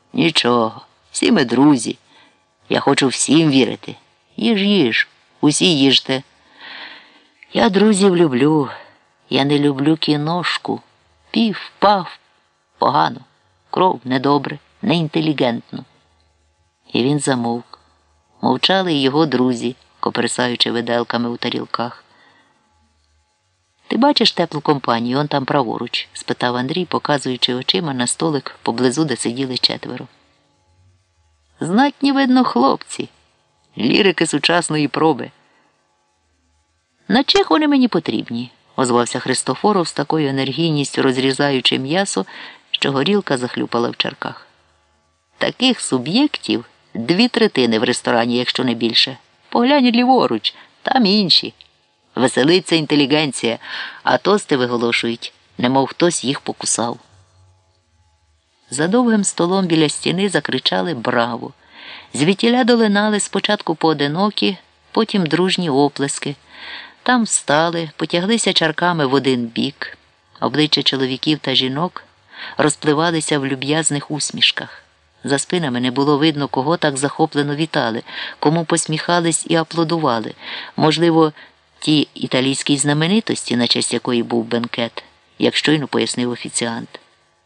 Нічого, всі ми друзі. Я хочу всім вірити. Їж, усі їжте. Я друзів люблю. Я не люблю кіношку. Пів, пав, погано. Кров недобре, неінтелігентно. І він замовк. Мовчали й його друзі, коперсаючи виделками у тарілках. «Ти бачиш теплу компанію, он там праворуч?» – спитав Андрій, показуючи очима на столик поблизу, де сиділи четверо. «Знатні, видно, хлопці, лірики сучасної проби». «На чих вони мені потрібні?» – озвався Христофоров з такою енергійністю, розрізаючи м'ясо, що горілка захлюпала в чарках. «Таких суб'єктів 2/3 в ресторані, якщо не більше. Поглянь ліворуч, там інші. Веселиться інтелігенція, а тости виголошують, немов хтось їх покусав». За довгим столом біля стіни закричали «Браво!». Звідтіля долинали спочатку поодинокі, потім дружні оплески. Там встали, потяглися чарками в один бік. Обличчя чоловіків та жінок розпливалися в люб'язних усмішках. За спинами не було видно, кого так захоплено вітали, кому посміхались і аплодували. Можливо, ті італійській знаменитості, на честь якої був бенкет, як щойно пояснив офіціант.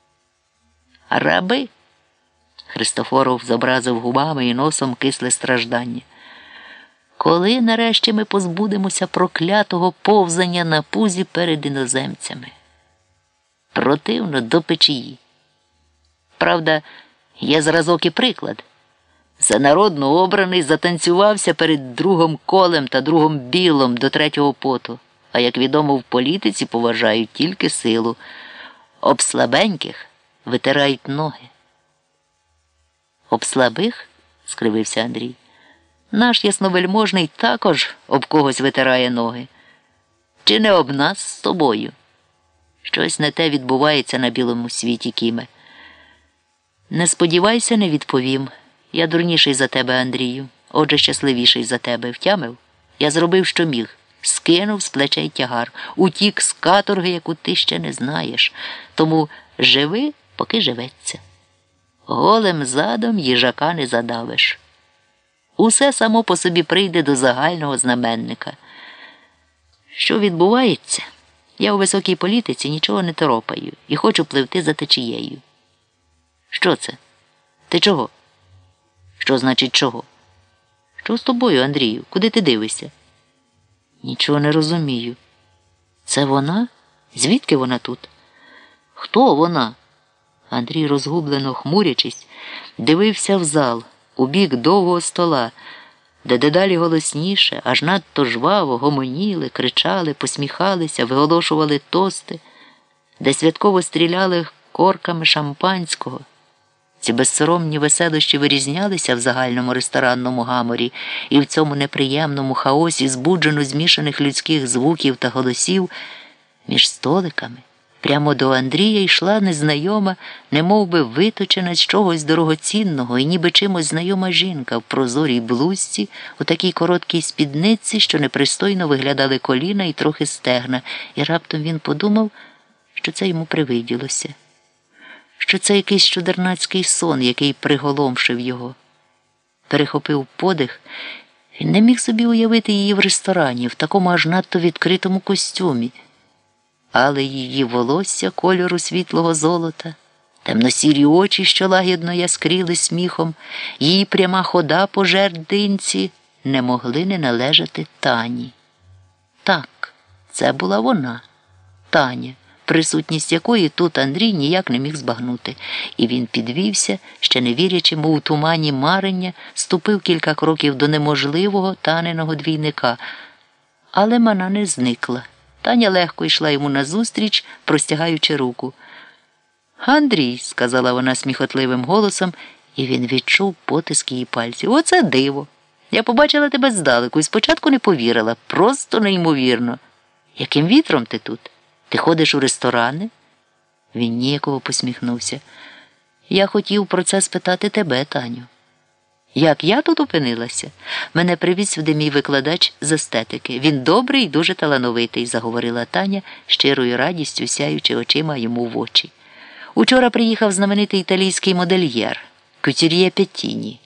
«Раби?» – Христофоров зобразив губами і носом кисле страждання. «Коли нарешті ми позбудемося проклятого повзання на пузі перед іноземцями? Противно до печії. Правда, є зразок і приклад. Всенародно обраний затанцювався перед другом Колем та другом Білом до третього поту, а, як відомо, в політиці поважають тільки силу. Об слабеньких витирають ноги». «Об слабих?» – скривився Андрій. «Наш ясновельможний також об когось витирає ноги. Чи не об нас з тобою? Щось не те відбувається на білому світі, Кіме». «Не сподівайся, не відповім. Я дурніший за тебе, Андрію. Отже, щасливіший за тебе. Втямив? Я зробив, що міг. Скинув з плечей тягар. Утік з каторги, яку ти ще не знаєш. Тому живи, поки живеться. Голим задом їжака не задавиш. Усе само по собі прийде до загального знаменника. Що відбувається? Я у високій політиці нічого не торопаю і хочу пливти за течією». «Що це? Ти чого?» «Що значить чого?» «Що з тобою, Андрію? Куди ти дивишся?» «Нічого не розумію». «Це вона? Звідки вона тут?» «Хто вона?» Андрій, розгублено хмурячись, дивився в зал, у бік довгого стола, де дедалі голосніше, аж надто жваво гомоніли, кричали, посміхалися, виголошували тости, де святково стріляли корками шампанського. Ці безсоромні веселощі вирізнялися в загальному ресторанному гаморі, і в цьому неприємному хаосі збуджено змішаних людських звуків та голосів між столиками. Прямо до Андрія йшла незнайома, немовби виточена з чогось дорогоцінного і ніби чимось знайома жінка в прозорій блузці, у такій короткій спідниці, що непристойно виглядали коліна і трохи стегна, і раптом він подумав, що це йому привиділося, що це якийсь чудернацький сон, який приголомшив його. Перехопив подих, він не міг собі уявити її в ресторані, в такому аж надто відкритому костюмі. Але її волосся кольору світлого золота, темно-сірі очі, що лагідно яскріли сміхом, її пряма хода по жердинці не могли не належати Тані. Так, це була вона, Таня, присутність якої тут Андрій ніяк не міг збагнути. І він підвівся, ще не вірячи, мов у тумані марення, ступив кілька кроків до неможливого Таниного двійника. Але мана не зникла. Таня легко йшла йому назустріч, простягаючи руку. «Андрій», – сказала вона сміхотливим голосом, і він відчув потиск її пальців. «Оце диво! Я побачила тебе здалеку і спочатку не повірила. Просто неймовірно. Яким вітром ти тут? Ти ходиш у ресторани?» Він ніяково посміхнувся. «Я хотів про це спитати тебе, Таню». «Як я тут опинилася? Мене привіз сюди мій викладач з естетики. Він добрий і дуже талановитий», – заговорила Таня, щирою радістю сяючи очима йому в очі. «Учора приїхав знаменитий італійський модельєр. Кутюр'є Петіні.